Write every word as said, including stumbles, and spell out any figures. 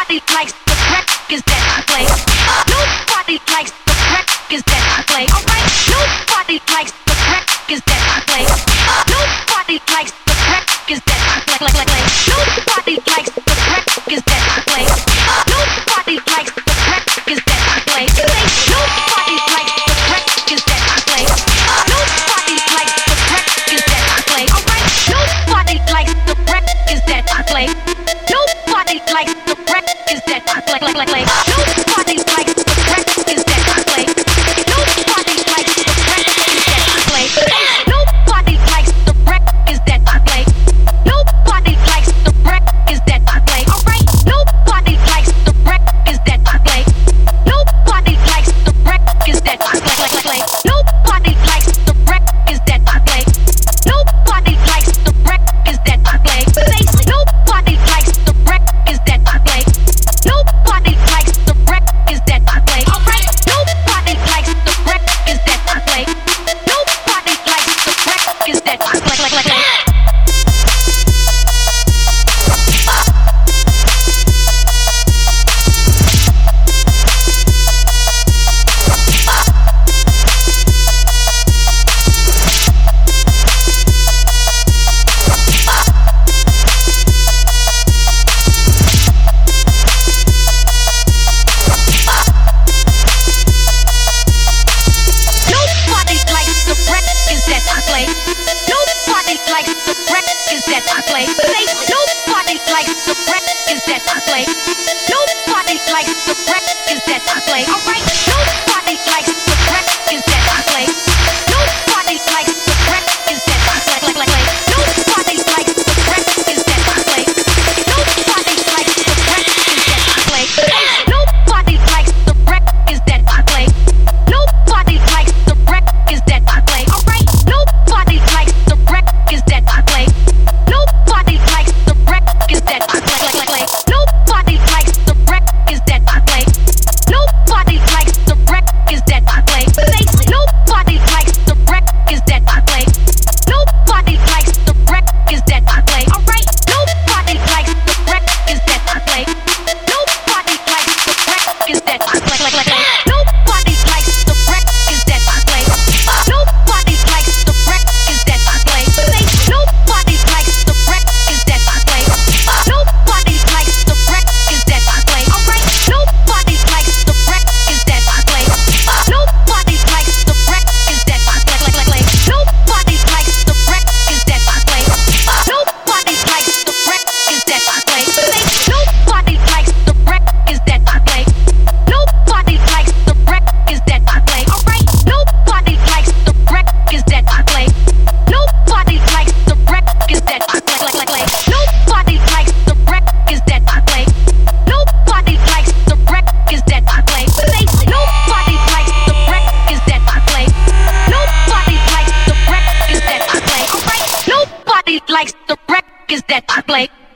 Nobody likes the records that I play. Nobody likes the records that I play. Alright, nobody likes the records that I play. Nobody likes the records that I play. Play, play, play. Nobody likes the records that I play. Nobody likes the records that I play. Nobody likes the records that I play. Nobody likes the records that I play. Alright, nobody likes the records that I play. Nobody likes the records that I play. Play, play, play. Nobody likes the records that I play. Nobody likes the records that I play. Nobody likes the records that I play. Nobody likes the records that I play. Alright, nobody likes the records that I play. Nobody likes the records that I play. Play, play, play. Nobody likes the records that I play. Nobody likes the records that I play. Nobody likes the records that I play. Nobody likes the records that I play. Alright, nobody likes the records that I play. Nobody likes the records that I play. Play, play, play. Nobody likes the records that I play. Nobody likes the records that I play. Nobody likes the records that I play. Nobody likes the records that I play. Alright, nobody likes the records that I play. Nobody likes the records that I play. Play, play, play. Nobody likes the records that I play. Nobody likes the records that I play. Nobody likes the records that I play. Nobody likes the records that I play. Alright, nobody likes the records that I play. Nobody likes the records that I play. Play, play, play. Nobody likes the records that I play. Nobody likes the records that I play. Nobody likes the records that I play. Nobody likes the records that I play. Alright, nobody likes the records that I play. Nobody likes the records that I play. Play, play, play. Nobody likes the records that I play. Nobody likes the records that I play. Nobody likes the records that I play. Nobody likes the records that I play. Alright, nobody likes the records that I play. Nobody likes the records that I play. Play, play, play. Nobody likes the records that I play. Nobody likes the records that I play. Nobody likes the records that I play. Nobody likes the records that I play. Alright, nobody likes the records that I play. Nobody likes the records that I play. Play, play, play. Nobody likes the records that I play. Nobody likes the records that I play. Nobody likes the records that I play. Nobody likes the records that I play. Alright, nobody likes the records that I play.